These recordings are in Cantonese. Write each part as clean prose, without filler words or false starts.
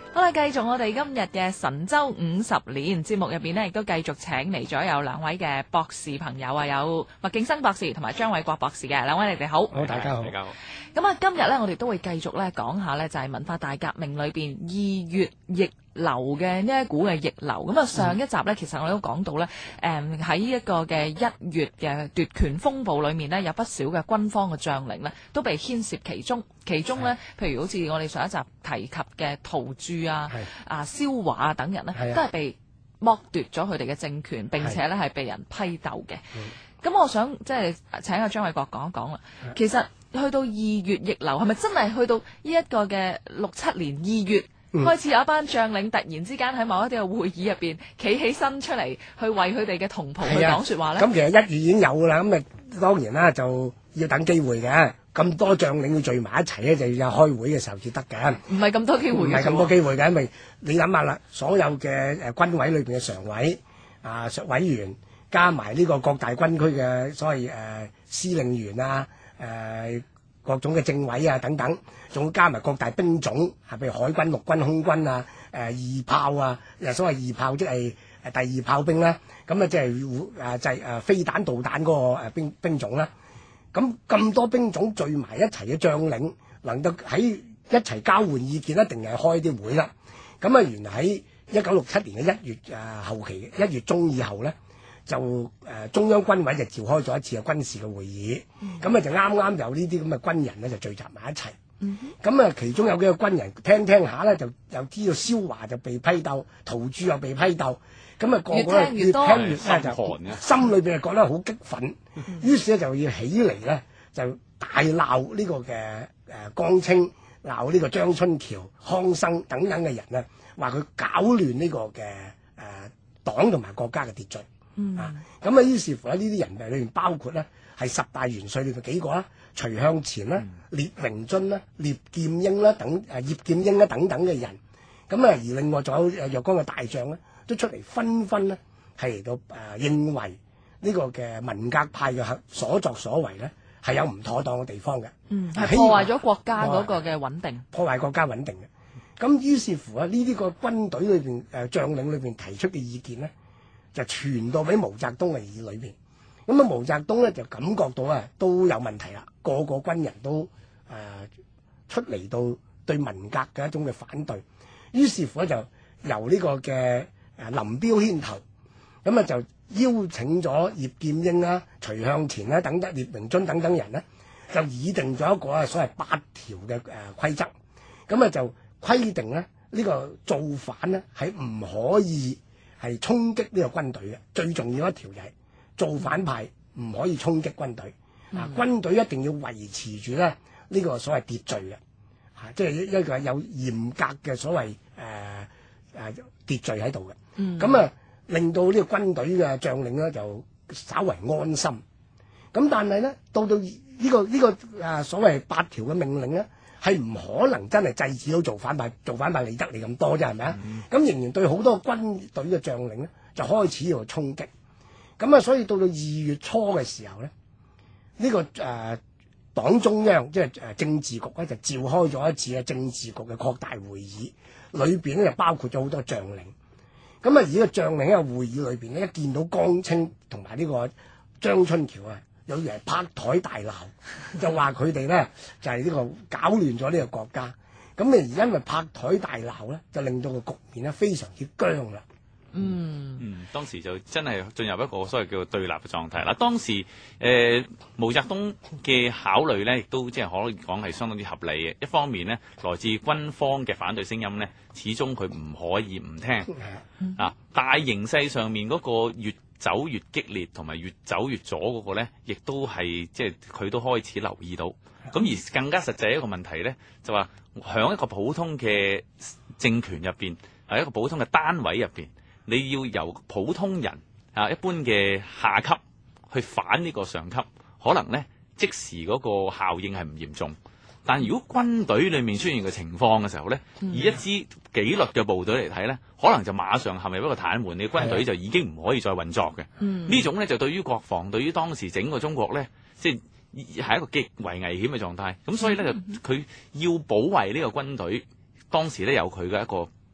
好啦，繼續我哋今日嘅神州50年節目入邊呢，亦都繼續請嚟咗有兩位嘅博士朋友啊，有麥勁生博士同埋張偉國博士嘅，兩位你哋好。 好，大家好。 咁啊，今日呢，我哋都會繼續咧講下呢，就係文化大革命裏邊2月逆流嘅呢一股嘅逆流。咁啊，上一集呢，其實我都講到呢，喺一個嘅1月嘅奪權風暴裏面呢，有不少嘅軍方嘅將領呢，都被牽涉其中。其中呢，譬如好似我哋上一集提及嘅陶鑄啊、蕭華啊等人呢，都係被剝奪咗佢哋嘅政權，並且呢係被人批鬥嘅。咁我想即係請阿張偉國講一講啦。其實去到2月逆流，係咪真係去到呢一個嘅67年2月開始有一班將領突然之間喺某一啲嘅會議入邊企起身出嚟，去為佢哋嘅同袍去講說話咧？ 咁其實1月已經有啦，咁當然啦，就要等機會嘅。咁多將領要聚埋一齊咧，就要有開會嘅時候至得嘅。 唔係咁多機會嘅， 唔係咁多機會嘅，因為你諗下啦，所有嘅軍委裏邊嘅常委委員，加埋呢個各大軍區嘅所謂司令員啊、各種嘅政委啊等等，仲要加埋各大兵種，譬如海軍、陸軍、空軍啊、二炮啊，所謂二炮即係第二炮兵啦，咁即係飛彈導彈嗰個兵種啦。咁多兵種聚埋一齊嘅將領，能夠喺一齊交換意見，一定係開啲會啦。咁啊，原來喺1967年嘅1月後期1月中以後咧，就中央軍委就召開咗一次嘅軍事嘅會議。咁就啱啱有呢啲咁嘅軍人咧就聚集埋一齊。咁其中有幾個軍人聽下咧，就又知道蕭華就被批鬥，陶鑄又被批鬥。咁個個越聽越咧就心裏邊就覺得好激憤，於是咧就要起嚟咧就大鬧呢個嘅江青，鬧呢個張春橋、康生等等嘅人咧，話佢搞亂呢個嘅黨同埋國家嘅秩序。咁於是乎呢啲人裏面包括咧係10大元帥裏邊幾個啦，徐向前啦、聶榮臻啦、聶劍英啦等葉劍英啦等等嘅人。咁而另外仲有若干嘅大將咧，都出嚟紛紛咧，係嚟到認為呢個嘅文革派嘅所作所為咧係有唔妥當嘅地方嘅， 係破壞咗國家嗰個嘅穩定， 破壞國家穩定嘅。咁於是乎呢啲個軍隊裏邊將領裏邊提出嘅意見咧，就傳到俾毛澤東嘅耳裏邊。咁毛澤東咧就感覺到都有問題啦，個個軍人都出嚟到對文革嘅一種嘅反對。於是乎咧就由呢個嘅林彪牽頭，咁就邀請咗葉劍英啦、徐向前啦等等、聶榮臻等等人咧，就擬定咗一個所謂8條嘅規則，咁就規定咧呢個造反咧係唔可以係衝擊呢個軍隊嘅，最重要一條就係造反派唔可以衝擊軍隊，軍隊一定要維持住咧呢個所謂秩序嘅。即係一個有嚴格嘅所謂秩序喺度嘅，咁令到呢個軍隊嘅將領咧就稍為安心。咁但係咧到呢個所謂8條嘅命令咧，係唔可能真係制止到造反派理得你咁多啫，係咪啊？咁仍然對好多軍隊嘅將領咧就開始要衝擊。咁所以到2月初嘅時候咧，呢個黨中央即係政治局咧就召開咗一次嘅政治局嘅擴大會議，裏邊咧就包括咗好多將領。咁而呢個將領喺個會議裏邊咧，一見到江青同埋呢個張春橋有人拍台大鬧，就話佢哋咧就係呢個搞亂咗呢個國家。咁而因為拍台大鬧咧，就令到個局面咧非常之僵啦。 當時就真係進入一個所謂叫做對立嘅狀態啦。當時毛澤東嘅考慮咧，亦都即係可以講係相當之合理嘅。一方面咧，來自軍方嘅反對聲音咧，始終佢唔可以唔聽。大形勢上面嗰個越走越激烈，同埋越走越左嗰個咧，亦都係即係佢都開始留意到。咁而更加實際一個問題咧，就話響一個普通嘅政權入邊，係一個普通嘅單位入邊。你要由普通人一般嘅下級去反呢個上級，可能呢即時嗰個效應係唔嚴重。但如果軍隊裏面出現嘅情況嘅時候呢，以一支紀律嘅部隊嚟睇呢，可能就馬上陷入一個癱瘓，你軍隊就已經唔可以再運作嘅。呢種呢就對於國防，對於當時整個中國呢，即係一個極為危險嘅狀態。咁所以呢，就佢要保衛呢個軍隊，當時呢有佢嘅一個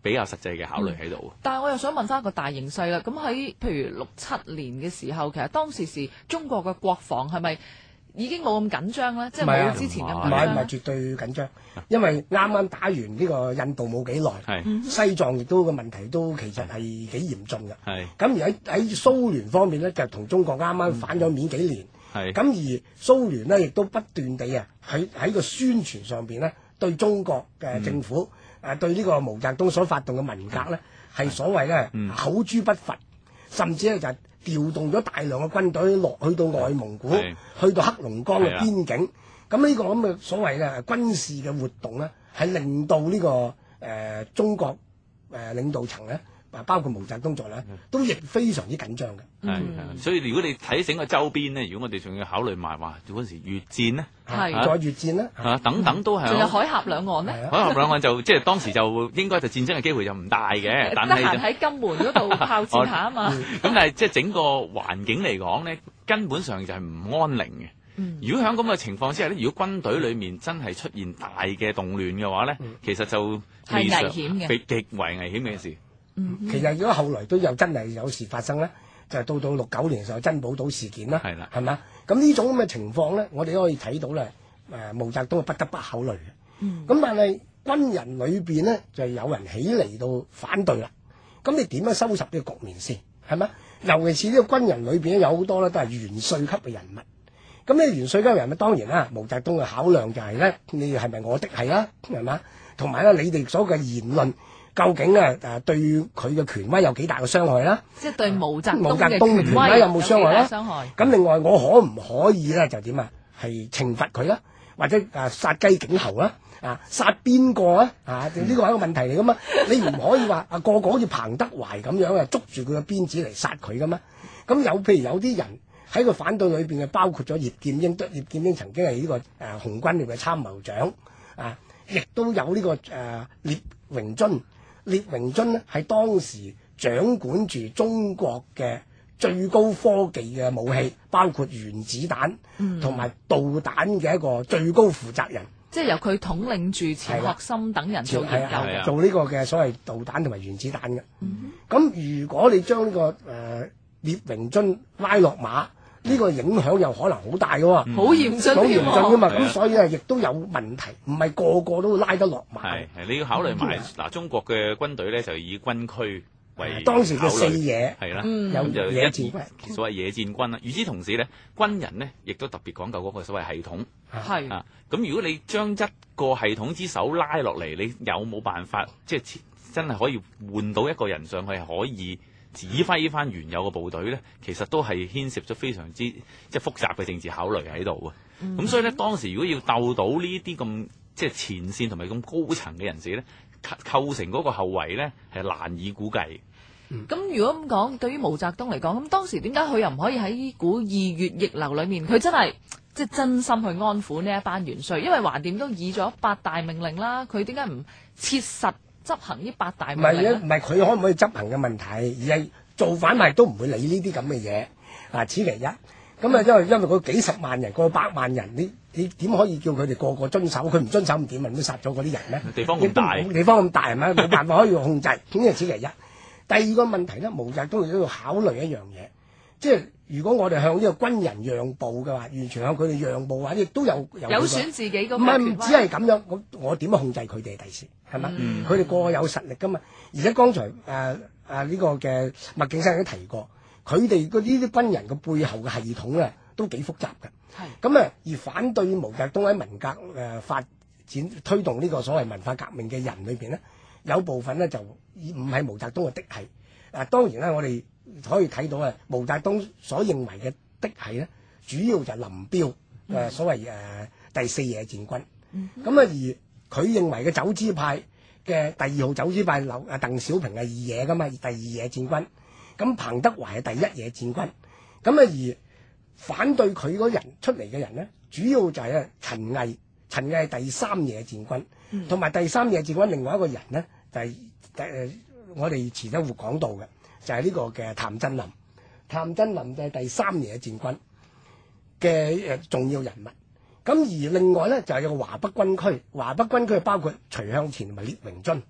比較實際嘅考慮喺度。 但係我又想問翻個大形勢啦，咁喺譬如6、7年嘅時候，其實當時中國嘅國防係咪已經冇咁緊張咧？即係冇之前咁緊張。 唔係絕對緊張，因為啱啱打完呢個印度冇幾耐，西藏亦都個問題都其實係幾嚴峻嘅。咁而喺蘇聯方面咧，就同中國啱啱反咗面幾年。咁而蘇聯咧亦都不斷地喺個宣傳上邊咧，對中國嘅政府對呢個毛澤東所發動嘅文革咧，係所謂咧口誅筆伐，甚至咧就調動咗大量嘅軍隊落去到外蒙古，去到黑龍江嘅邊境。咁呢個咁嘅所謂嘅軍事嘅活動咧，係令到呢個中國領導層咧，包括毛澤東在內，都亦非常之緊張嘅。 所以如果你睇整個周邊咧，如果我哋仲要考慮埋話嗰陣時越戰咧， 再越戰咧， 等等都係。 仲有海峽兩岸咧？ 海峽兩岸就即係當時就應該就戰爭嘅機會就唔大嘅，但係得閒喺金門嗰度炮戰下啊嘛。 咁但係即係整個環境嚟講咧，根本上就係唔安寧嘅。如果喺咁嘅情況之下咧，如果軍隊裏面真係出現大嘅動亂嘅話咧，其實就係危險嘅， 極為危險嘅事。 其實如果後來都有真係有事發生咧，就到69年嘅時候珍寶島事件啦，係嘛？咁呢種咁嘅情況咧，我哋都可以睇到咧，毛澤東不得不考慮嘅。咁但係軍人裏邊咧就有人起嚟到反對啦。咁你點樣收拾呢個局面先？係咪？尤其是呢個軍人裏邊咧有好多咧都係元帥級嘅人物。咁呢元帥級嘅人物當然啦，毛澤東嘅考量就係咧，你係咪我的係啦，係嘛？同埋咧，你哋所嘅言論究竟咧對佢嘅權威有幾大嘅傷害啦？ 即係對毛澤東嘅權威有冇傷害啦？咁另外我可唔可以咧就點啊？係懲罰佢啦，或者殺雞儆猴啦？殺邊個啊？呢個係一個問題嚟噶嘛？你唔可以話個個好似彭德懷咁樣捉住佢嘅鞭子嚟殺佢噶嘛？咁譬如有啲人喺個反對裏邊嘅，包括咗葉劍英。葉劍英曾經係呢個紅軍裏嘅參謀長亦都有呢個聶榮臻。聶榮臻呢係當時掌管住中國嘅最高科技嘅武器，包括原子彈同埋導彈嘅一個最高負責人。 即係由佢統領住錢學森等人做研究， 做呢個嘅所謂導彈同埋原子彈嘅。咁如果你將呢個聶榮臻拉落馬，呢個影響又可能好大嘅喎， 好嚴峻㗎嘛。咁所以咧，亦都有問題，唔係個個都拉得落馬。 係你要考慮埋嗱，中國嘅軍隊咧就以軍區為當時嘅四野係啦， 有野戰軍， 所謂野戰軍啦。與之同時咧，軍人呢亦都特別講究嗰個所謂系統。 係咁如果你將一個系統之手拉落嚟，你有冇辦法即係真係可以換到一個人上去係可以指揮翻原有嘅部隊咧？其實都係牽涉咗非常之即係複雜嘅政治考慮喺度嘅。咁所以咧，當時如果要鬥到呢啲咁即係前線同埋咁高層嘅人士咧，構成嗰個後圍咧係難以估計。 咁如果咁講，對於毛澤東嚟講，咁當時點解佢又唔可以喺呢股2月逆流裏面，佢真係即係真心去安撫呢一班元帥？因為橫掂都議咗8大命令啦，佢點解唔切實執行呢8大命令？ 唔係佢可唔可以執行嘅問題，而係造反派都唔會理呢啲咁嘅嘢。此其一。咁因為嗰幾十萬人、過百萬人，你點可以叫佢哋個個遵守？佢唔遵守唔點啊？都殺咗嗰啲人咧？地方咁大係咪？冇辦法可以控制。咁係此其一。第二個問題咧，毛澤東亦都要考慮一樣嘢，即係如果我哋向呢個軍人讓步嘅話，完全向佢哋讓步嘅話，亦都有選自己嗰個唔係唔只係咁樣，我點樣控制佢哋第時係咪？佢哋個個有實力噶嘛。而且剛才呢個嘅麥景生都提過，佢哋呢啲軍人嘅背後嘅系統咧都幾複雜嘅。咁而反對毛澤東喺文革發展推動呢個所謂文化革命嘅人裏邊咧，有部分咧就唔係毛澤東嘅嫡系。當然啦，我哋可以睇到毛澤東所認為嘅嫡系咧，主要就係林彪所謂第4野戰軍。而佢認為嘅走資派嘅第2號走資派鄧小平係2野噶嘛，第2野戰軍。咁彭德懷係第1野戰軍。而反對佢嗰人出嚟嘅人咧，主要就係陳毅。陳毅係第3野戰軍，同埋第3野戰軍另外一個人咧，就係我哋遲啲會講到嘅，就係呢個嘅譚震林。譚震林就係第3野戰軍嘅重要人物。咁而另外咧就係有個華北軍區，華北軍區包括徐向前同埋聶榮臻。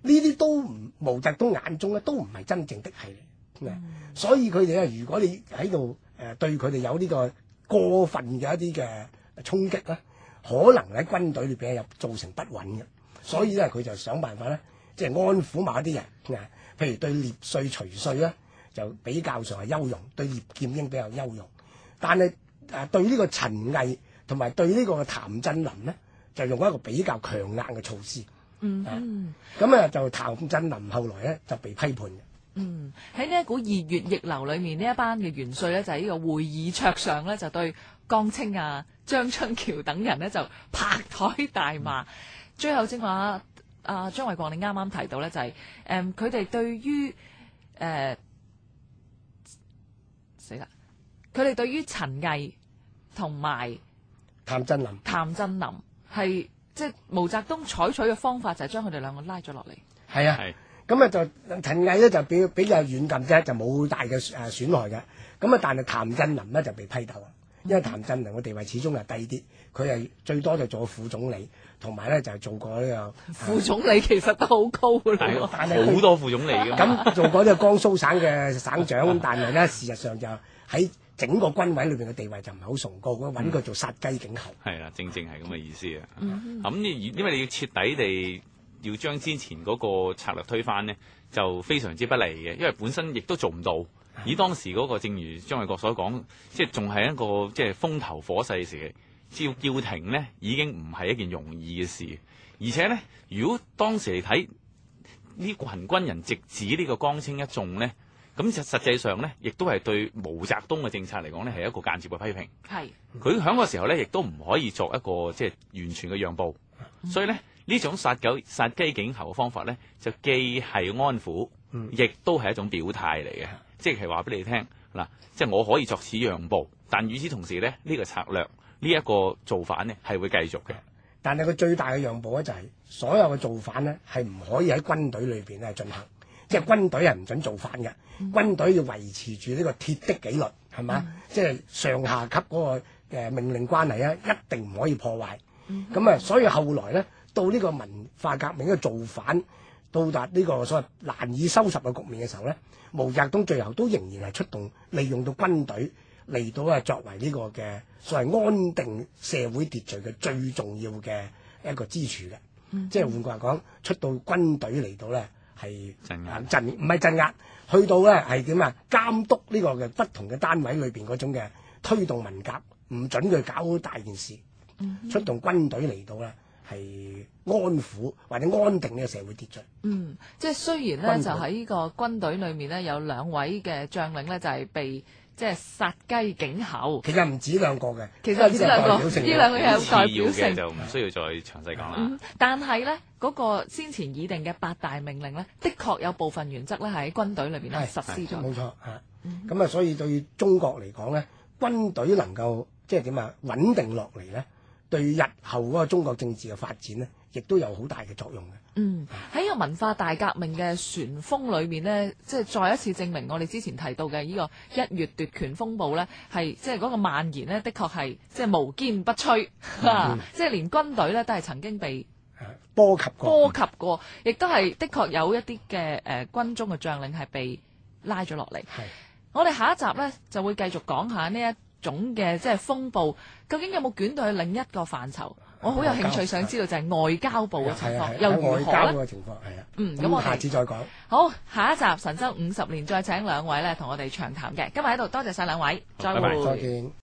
呢啲都唔毛澤東眼中咧都唔係真正的係嚟。所以佢哋咧，如果你喺度對佢哋有呢個過分嘅一啲嘅衝擊咧，可能喺軍隊裏邊有造成不穩嘅。所以咧，佢就想辦法咧，即係安撫某一啲人譬如對聶帥、徐帥咧，就比較上係優容；對葉劍英比較優容。但係對呢個陳毅同埋對呢個譚震林咧，就用一個比較強硬嘅措施。咁就譚震林後來咧就被批判嘅。 喺呢一股二月逆流裏面，呢一班嘅元帥咧就喺呢個會議桌上咧就對江青啊、張春橋等人咧就拍台大罵。最後正話張偉國你啱啱提到咧就係佢哋對於佢哋對於陳毅同埋譚震林係即係毛澤東採取嘅方法就係將佢哋兩個拉咗落嚟。 係啊，咁就陳毅咧就比較軟禁啫，就冇大嘅損害嘅。咁但係譚震林咧就被批鬥啊，因為譚震林嘅地位始終係低啲，佢係最多就做副總理，同埋咧就做過呢個副總理，其實都好高㗎啦， 但係好多副總理㗎嘛。 咁做過呢個江蘇省嘅省長，但係咧事實上就喺整個軍委裏邊嘅地位就唔係好崇高，揾佢做殺雞儆猴。 係啦，正係咁嘅意思啊。咁因為你要徹底地要將之前嗰個策略推翻呢，就非常之不利嘅，因為本身亦都做唔到。以當時嗰個正如張偉國所講，即係仲係一個即係風頭火勢時期，要叫停呢已經唔係一件容易嘅事。而且呢，如果當時嚟睇呢群軍人直指呢個江青一縱呢，咁實際上呢，亦都係對毛澤東嘅政策嚟講呢，係一個間接嘅批評。係佢喺個時候呢，亦都唔可以作一個即係完全嘅讓步。所以呢，呢種殺雞儆猴嘅方法呢，就既係安撫，亦都係一種表態嚟嘅。即係話俾你聽嗱，即係我可以作此讓步，但與此同時咧，呢個策略呢一個做法呢係會繼續嘅。 但係佢最大嘅讓步咧就係所有嘅做法呢係唔可以喺軍隊裏邊咧進行，即係軍隊係唔准做反嘅。軍隊要維持住呢個鐵的紀律，係嘛？即係上下級嗰個命令關係啊，一定唔可以破壞。咁所以後來呢，到呢個文化革命嘅造反，到達呢個所謂難以收拾嘅局面嘅時候呢，毛澤東最後都仍然係出動，利用到軍隊嚟到作為呢個嘅所謂安定社會秩序嘅最重要嘅一個支柱嘅。即係換句話講，出到軍隊嚟到呢係唔係鎮壓，去到呢係點啊？監督呢個嘅不同嘅單位裏邊嗰種嘅推動文革，唔准佢搞大件事。出動軍隊嚟到呢係安撫或者安定呢個社會秩序。 即係雖然呢，就喺呢個軍隊裏面呢，有兩位嘅將領呢，就係被即係殺雞儆猴。 其實唔止兩個嘅， 其實唔止兩個，呢兩個有代表性嘅就唔需要再詳細講啦。 但係呢，嗰個先前擬定嘅8大命令呢，的確有部分原則呢係喺軍隊裏邊呢實施咗。 冇錯咁所以對中國嚟講呢，軍隊能夠即係點啊穩定落嚟呢，對日後嗰個中國政治嘅發展呢，亦都有好大嘅作用嘅。 喺個文化大革命嘅旋風裏面呢，即係再一次證明我哋之前提到嘅呢個1月奪權風暴呢，係即係嗰個蔓延呢，的確係即係無堅不摧。即係連軍隊呢，都係曾經被波及過，亦都係的確有一啲嘅軍中嘅將領係被拉咗落嚟。我哋下一集呢，就會繼續講下呢一種嘅即係風暴，究竟有冇捲到去另一個範疇？我好有興趣想知道就係外交部嘅情況，又如何咧？ 外交嘅情況咁我哋下次再講。 好，下一集神州50年再請兩位咧同我哋長談嘅。今日喺度多謝晒兩位，再會。 再見。